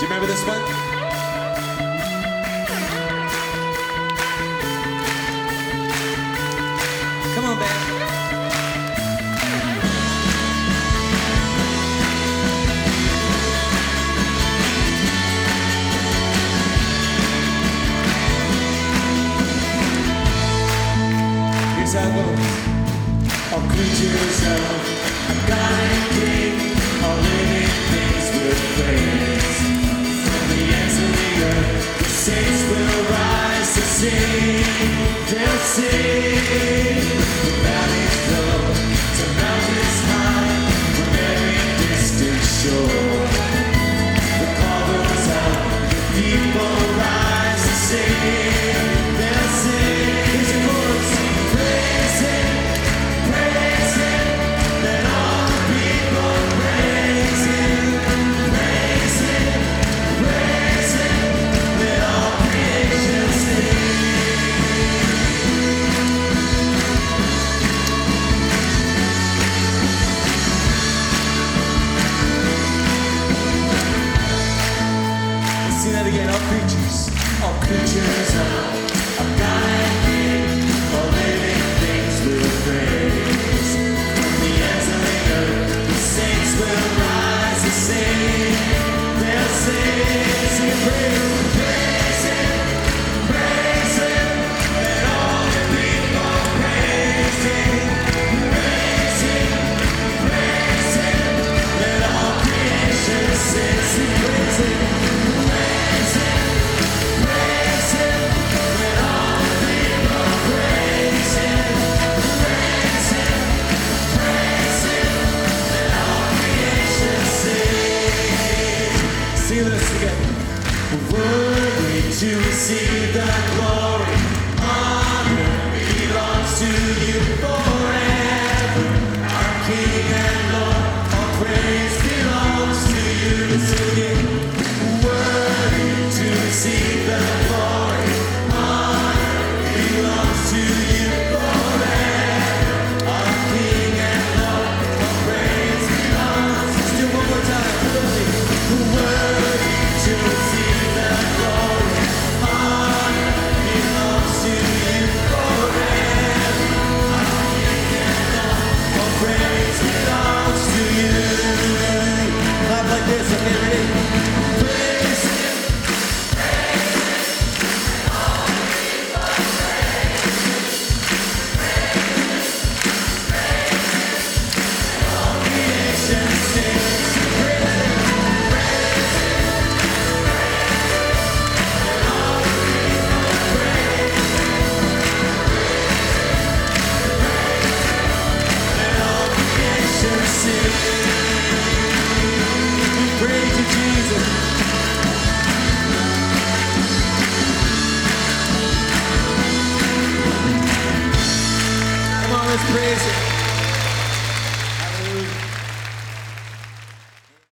you remember this one? Come on, band. Here's how it goes. All creatures of God and King, all living things will praise. From the ends of the earth, the saints will rise to sing. They'll sing. The valleys flow to mountains high, from every distant shore. The call goes out, the people rise to sing. They'll sing. Here's your chorus. Praise Him, praise Him. Let all the people praise Him, praise Him, praise Him. Let all creation sing. Let's sing that again. All creatures of God and King, all living things will praise. From the ends of the earth, the saints will rise to sing. They'll sing, sing and praise Him, praise Him. Let all the people praise Him, praise Him, praise Him. Let all creation sing, sing praise Him, praise Him, praise Him. Let all the people praise Him, praise Him, praise Him. Let all creation sing. Sing this together. Worthy to receive the glory, honor belongs to you forever. Our King and Lord, all praise belongs to you. Sing it. Worthy to receive the glory, honor belongs to you forever. Our King and Lord, all praise belongs. Let's do it one more time. Worthy to receive the glory, honor belongs to you forever. Our King and Lord, all praise belongs to you. Clap like this, okay, ready? Praise Him. Creation sings. Praise Him. Let all creation sing. We praise you, Jesus. Come on, let's praise Him.